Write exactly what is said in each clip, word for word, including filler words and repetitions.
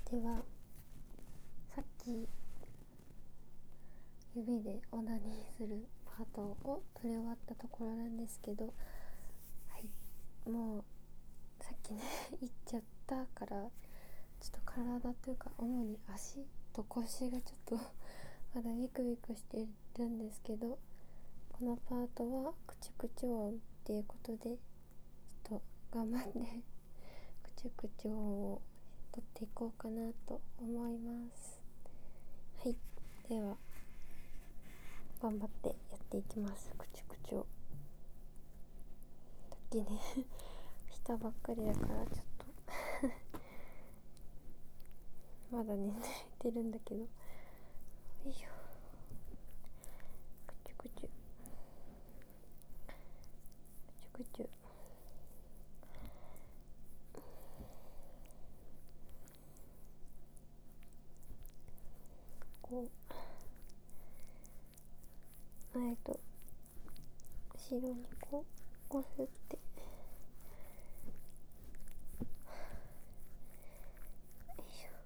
ではさっき指でオナニーするパートを撮り終わったところなんですけど、はい、もうさっきね行っちゃったから、ちょっと体というか主に足と腰がちょっとまだビクビクしてるんですけど、このパートはクチュクチュ音っていうことでちょっと頑張ってクチュクチュ音を取っていこうかなと思います。はい、では頑張ってやっていきます。クチュクチュをさっきねしたばっかりだからちょっとまだ寝てるんだけど、よいしょ、クチュクチュクチュクチュ、こう前と後ろにこう押すって、よいしょ、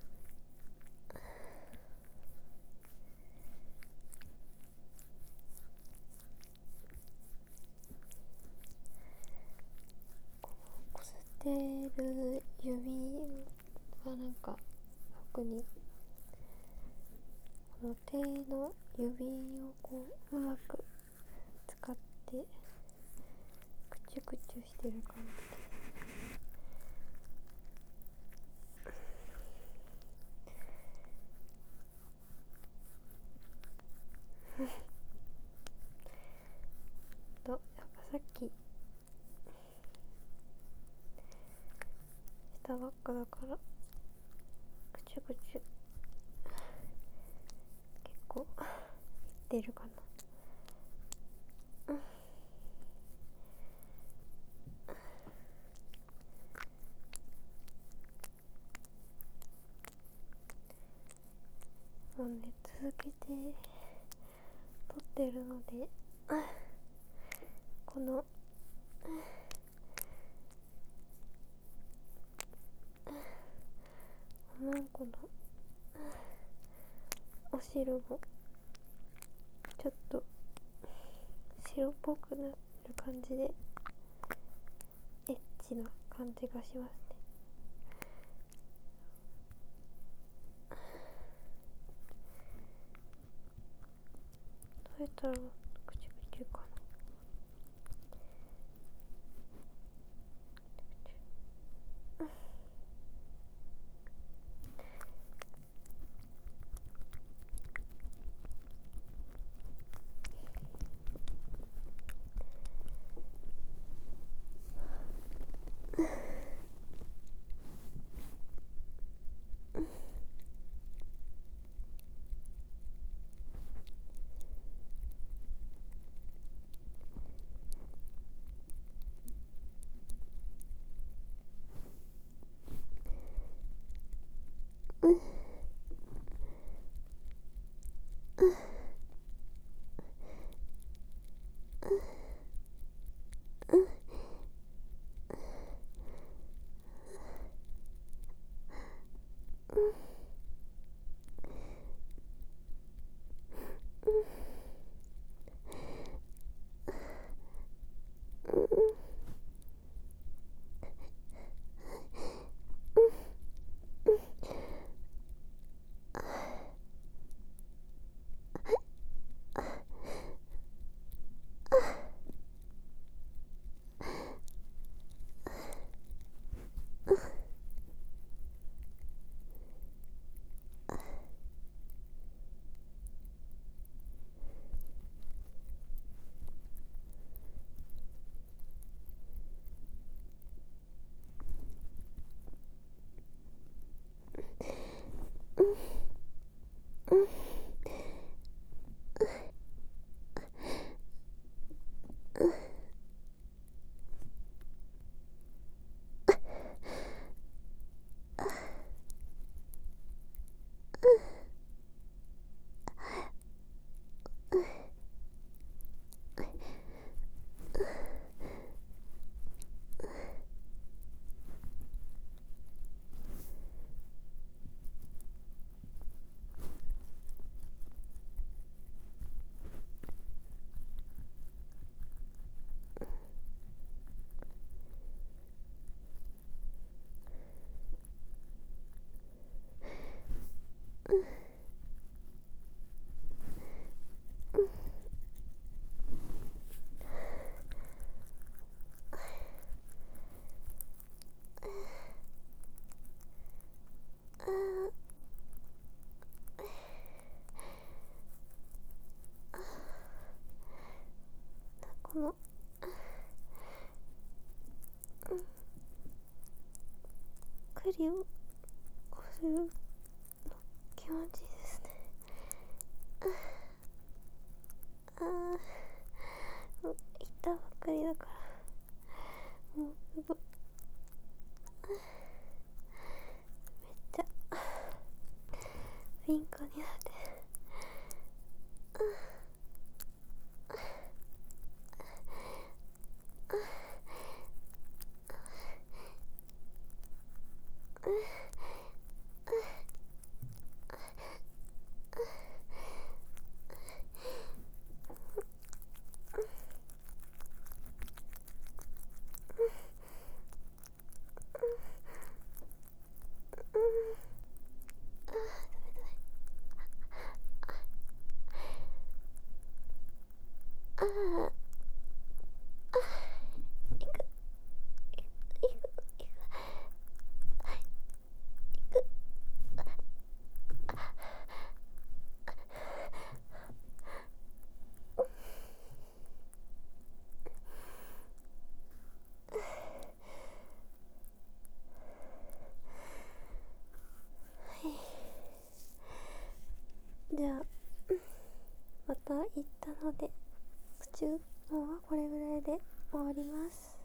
こすってる指はなんか特にこの手の指をこううまく使ってクチュクチュしてる感じと、やっぱさっきしたばっかだからクチュクチュ結構いってるかな。もうね、続けて撮ってるので、このおまんこのお汁もちょっと白っぽくなる感じでエッチな感じがしますね。どうやったらクチュクチュかな。 尻をこするの気持ちいいですね。ああ、もう行ったばっかりだからもうすごいめっちゃ敏感になってああじゃあまた行ったので、プチのはこれぐらいで終わります。